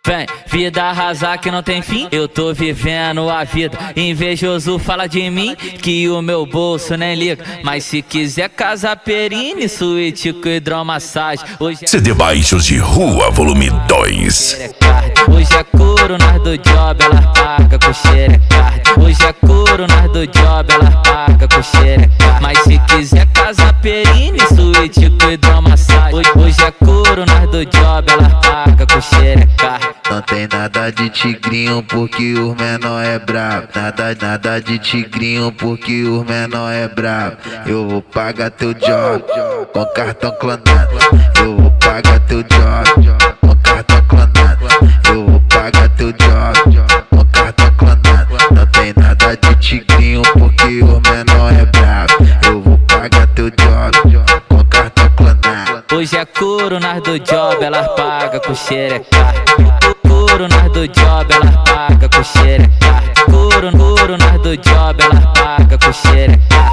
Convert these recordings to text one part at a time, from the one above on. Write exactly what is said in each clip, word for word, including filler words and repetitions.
Vem, vida arrasar que não tem fim. Eu tô vivendo a vida. Invejoso fala de mim que o meu bolso nem liga. Mas se quiser casa perine, suíte com hidromassagem. Hoje é... C D Baixos de Rua, volume dois. Hoje é couro, nós do job, ela paga com xerecard. Hoje é couro, nós do job, ela paga com xerecard. Mas se quiser casa perine, suíte com hidromassagem. Hoje, hoje é couro, nós do job, ela paga com xerecard. Não tem nada de tigrinho porque os menor é brabo. Nada, nada de tigrinho porque os menor é brabo. Eu vou pagar teu job com cartão clonado. Eu vou pagar teu job com cartão clonado. Eu vou pagar teu job com cartão clonado. Não tem nada de tigrinho porque os menor é brabo. Eu vou pagar teu job com cartão clonado. Hoje é couro, nós do job, ela paga com xerecard. Couro, nós do job, ela paga com xerecard. Couro, couro, nós do job, ela paga com xerecard.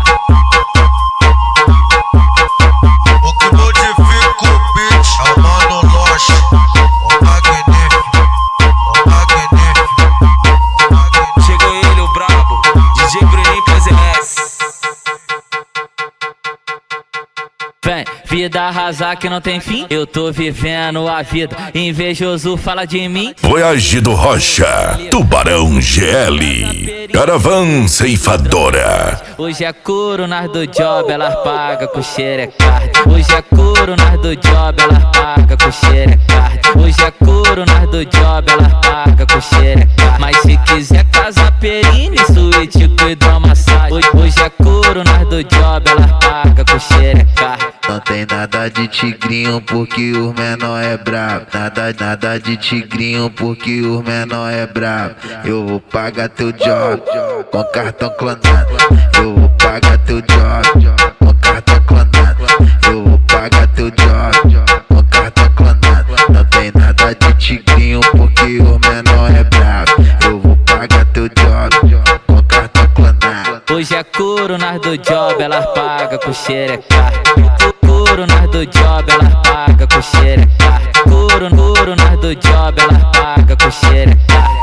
O que modifica o beat é o Mano Loche, o magnífico, o magnífico. Chegou ele, o brabo, D J Bruninho P Z S. Vem, vida arrasar que não tem fim. Eu tô vivendo a vida. Invejoso fala de mim. Voyage do Rocha, Tubarão G L, Caravan Ceifadora. Hoje é couro, nós do job, ela paga com xerecard. Hoje é couro, nós do job, ela paga com xerecard. Hoje é couro, nós do job, ela paga com xerecard. Mas se quiser casa perine, suíte com hidromassagem. Hoje, hoje é couro, nós do job, ela paga com xerecard. Não tem nada de tigrinho porque os menor é brabo. Nada, nada de tigrinho porque os menor é brabo. Eu vou pagar teu job com cartão clonado. Eu vou pagar teu job com cartão clonado. Eu vou pagar teu job com cartão clonado. Não tem nada de tigrinho porque os menor é brabo. Eu vou pagar teu job com cartão clonado. Hoje é couro, nós do job, ela paga com xerecard. Couro, nós do job, ela paga com xerecard. Couro, couro, nós do job, ela paga com xerecard.